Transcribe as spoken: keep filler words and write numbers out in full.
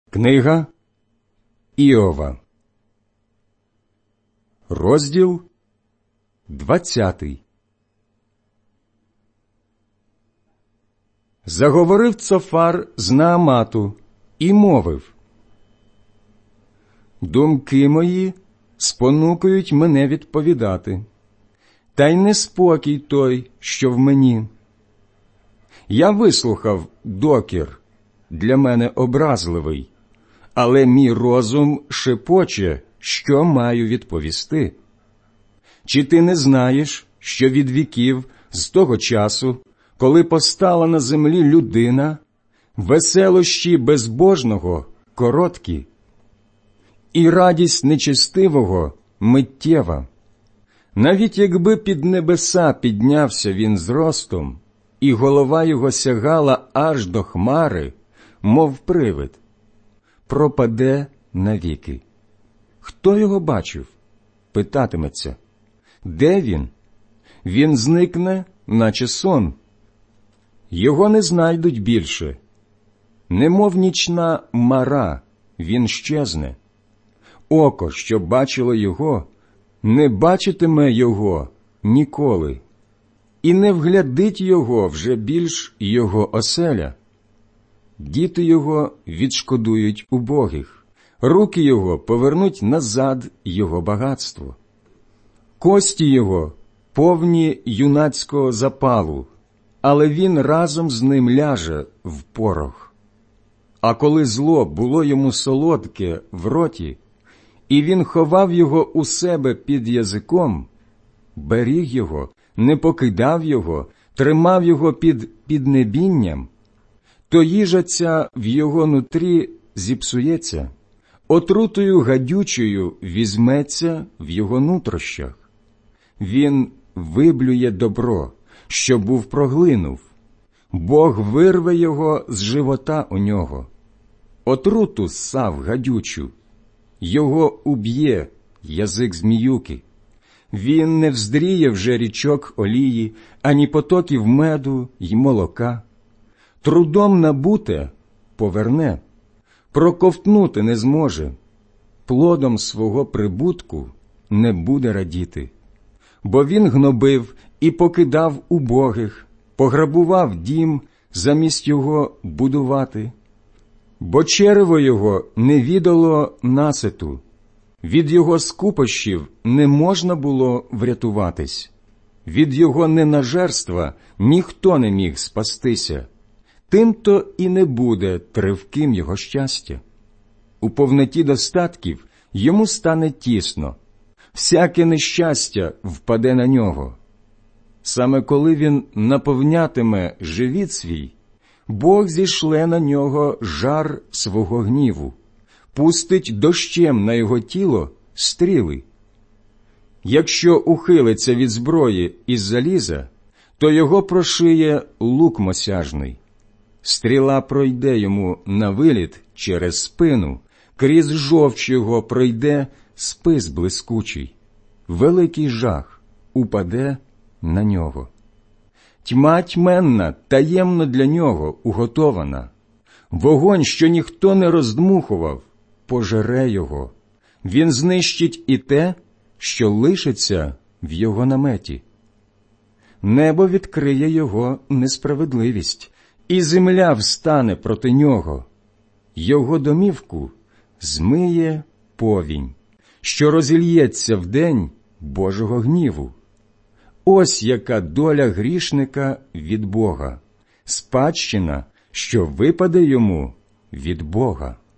Книга Іова, розділ двадцятий. Заговорив Цофар з Наамату і мовив: «Думки мої спонукають мене відповідати, та й неспокій той, що в мені. Я вислухав докір, для мене образливий, але мій розум шепоче, що маю відповісти. Чи ти не знаєш, що від віків, з того часу, коли постала на землі людина, веселощі безбожного короткі, і радість нечестивого миттєва? Навіть якби під небеса піднявся він зростом, і голова його сягала аж до хмари, мов привид, пропаде навіки. Хто його бачив? Питатиметься. Де він? Він зникне, наче сон. Його не знайдуть більше. Немов нічна мара, він щезне. Око, що бачило його, не бачитиме його ніколи, і не вглядить його вже більш його оселя. Діти його відшкодують убогих, руки його повернуть назад його багатство. Кості його повні юнацького запалу, але він разом з ним ляже в порох. А коли зло було йому солодке в роті, і він ховав його у себе під язиком, беріг його, не покидав його, тримав його під піднебінням, то їжа ця в його нутрі зіпсується, отрутою гадючою візьметься в його нутрощах. Він виблює добро, що був проглинув. Бог вирве його з живота у нього. Отруту ссав гадючу. Його уб'є язик зміюки. Він не вздріє вже річок олії, ані потоків меду й молока. Трудом набуте поверне, проковтнути не зможе, плодом свого прибутку не буде радіти. Бо він гнобив і покидав убогих, пограбував дім, замість його будувати. Бо черево його не відало наситу, від його скупощів не можна було врятуватись, від його ненажерства ніхто не міг спастися. Тим-то і не буде тривким його щастя. У повноті достатків йому стане тісно, всяке нещастя впаде на нього. Саме коли він наповнятиме живіт свій, Бог зішле на нього жар свого гніву, пустить дощем на його тіло стріли. Якщо ухилиться від зброї із заліза, то його прошиє лук мосяжний. Стріла пройде йому на виліт через спину, крізь жовч його пройде спис блискучий. Великий жах упаде на нього. Тьма тьменна, таємно для нього уготована. Вогонь, що ніхто не роздмухував, пожере його. Він знищить і те, що лишиться в його наметі. Небо відкриє його несправедливість, і земля встане проти нього. Його домівку змиє повінь, що розільється в день Божого гніву. Ось яка доля грішника від Бога, спадщина, що випаде йому від Бога.